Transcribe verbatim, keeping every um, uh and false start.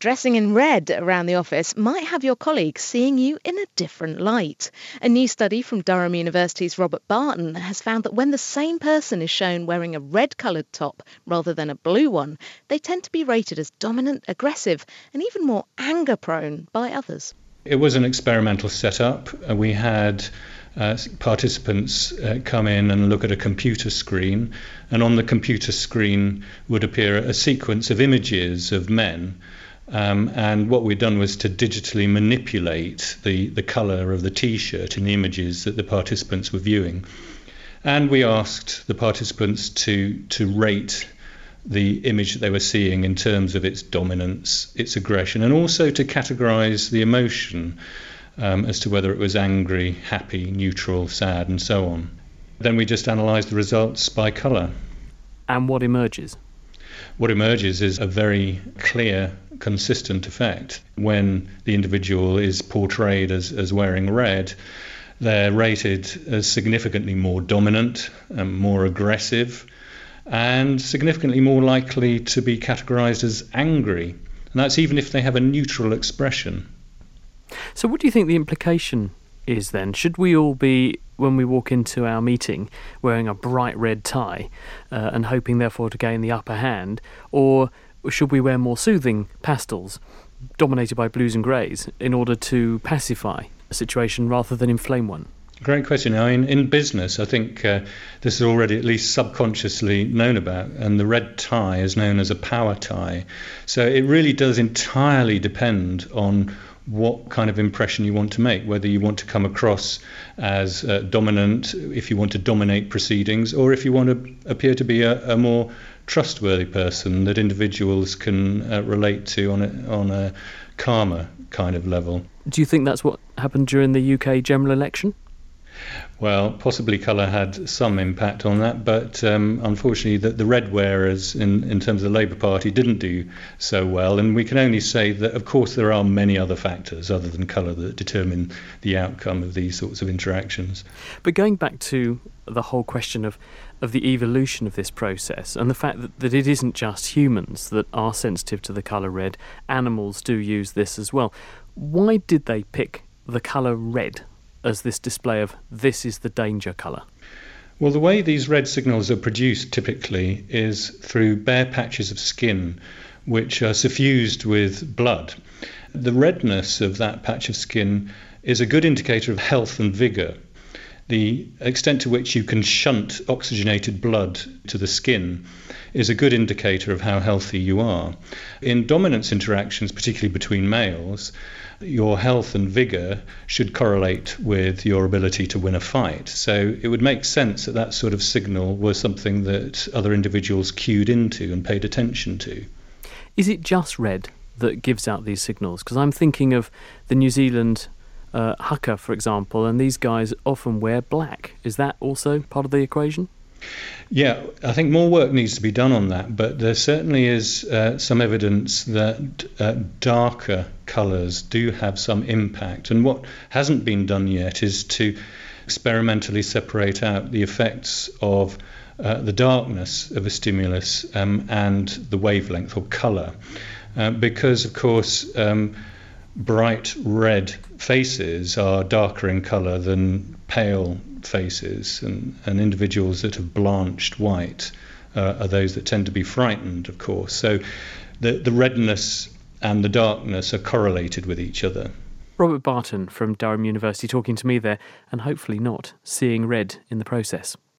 Dressing in red around the office might have your colleagues seeing you in a different light. A new study from Durham University's Robert Barton has found that when the same person is shown wearing a red-coloured top rather than a blue one, they tend to be rated as dominant, aggressive, and even more anger-prone by others. It was an experimental setup. Uh, we had uh, participants uh, come in and look at a computer screen, and on the computer screen would appear a sequence of images of men. Um, and what we'd done was to digitally manipulate the, the colour of the T-shirt in the images that the participants were viewing. And we asked the participants to, to rate the image that they were seeing in terms of its dominance, its aggression, and also to categorise the emotion um, as to whether it was angry, happy, neutral, sad, and so on. Then we just analysed the results by colour. And what emerges? What emerges is a very clear, consistent effect. When the individual is portrayed as, as wearing red, they're rated as significantly more dominant, and more aggressive, and significantly more likely to be categorised as angry. And that's even if they have a neutral expression. So what do you think the implication is then? Should we all be, when we walk into our meeting, wearing a bright red tie uh, and hoping therefore to gain the upper hand? Or should we wear more soothing pastels dominated by blues and greys in order to pacify a situation rather than inflame one? Great question. I mean, in business, I think uh, this is already at least subconsciously known about, and the red tie is known as a power tie. So it really does entirely depend on what kind of impression you want to make, whether you want to come across as uh, dominant, if you want to dominate proceedings, or if you want to appear to be a, a more trustworthy person that individuals can uh, relate to on a, on a calmer kind of level. Do you think that's what happened during the U K general election? Well, possibly colour had some impact on that, but um, unfortunately the, the red wearers in, in terms of the Labour Party didn't do so well, and we can only say that of course there are many other factors other than colour that determine the outcome of these sorts of interactions. But going back to the whole question of, of the evolution of this process and the fact that, that it isn't just humans that are sensitive to the colour red, animals do use this as well. Why did they pick the colour red as this display of this is the danger colour? Well, the way these red signals are produced typically is through bare patches of skin which are suffused with blood. The redness of that patch of skin is a good indicator of health and vigour. The extent to which you can shunt oxygenated blood to the skin is a good indicator of how healthy you are. In dominance interactions, particularly between males, your health and vigour should correlate with your ability to win a fight. So it would make sense that that sort of signal was something that other individuals cued into and paid attention to. Is it just red that gives out these signals? Because I'm thinking of the New Zealand uh, haka, for example, and these guys often wear black. Is that also part of the equation? Yeah, I think more work needs to be done on that, but there certainly is uh, some evidence that uh, darker colours do have some impact. And what hasn't been done yet is to experimentally separate out the effects of uh, the darkness of a stimulus um, and the wavelength or colour. Uh, because, of course, um, bright red faces are darker in colour than pale faces, and, and individuals that have blanched white uh, are those that tend to be frightened, of course. So the, the redness and the darkness are correlated with each other. Robert Barton from Durham University talking to me there, and hopefully not seeing red in the process.